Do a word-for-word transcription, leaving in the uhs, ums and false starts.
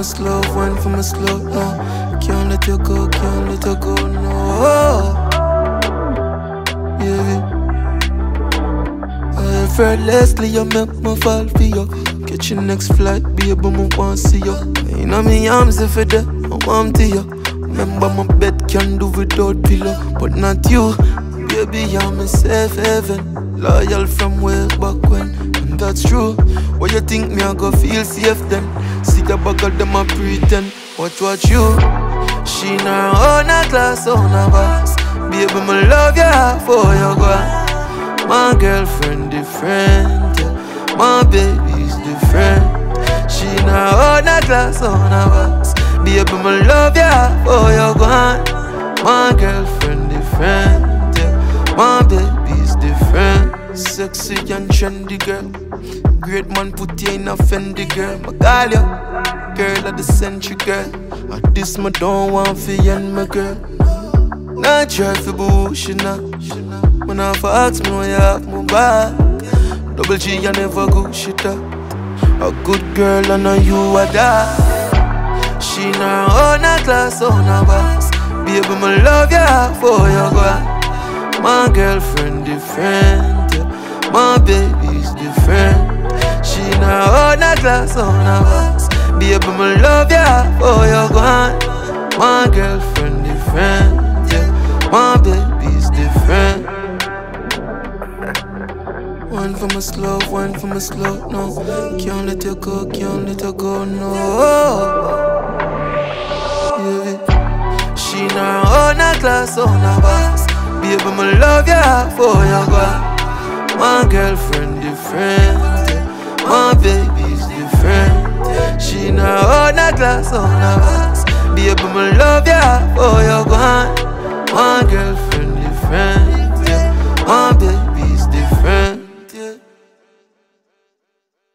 slow, wine for my slow, no. Can't let you go, can't let you go, no. Yeah. I effortlessly, you make me fall for you. Catch your next flight, baby, I want to see you. You know me arms if you're there, I want to you. Remember my bed can do without pillow, but not you. Baby, I'm a safe haven, loyal from way back when, and that's true. What you think me I go feel safe then? See the buckle them a pretend. Watch what you. She now own a class, own a boss. Baby, me love ya for you go. My girlfriend different, yeah. My baby's different. She now own a class, own a boss. Baby, me love ya for you go. My girlfriend different. My baby's different. Sexy and trendy girl. Great man put you in a Fendi girl. My girl, ya, girl of the century girl. At this me don't want for you and my girl. Not try for bullshit now. When I ask me why you have my back. Double G I never go shit up. A good girl I know you are that. She now own a class, own a boss. Baby, me love ya for you go. My girlfriend different, yeah. My baby's different. She now own a class, own a boss. Baby, me love ya for you gone. My girlfriend different, yeah. My baby's different. One for my slow, one for my slow, no. Can't let you go, can't let you go, no. Yeah. She now own a class, own a boss. Baby, me love ya for you go. My girlfriend different, yeah. My baby's different. She now own a class, own a boss. Baby, me love ya for you go. My girlfriend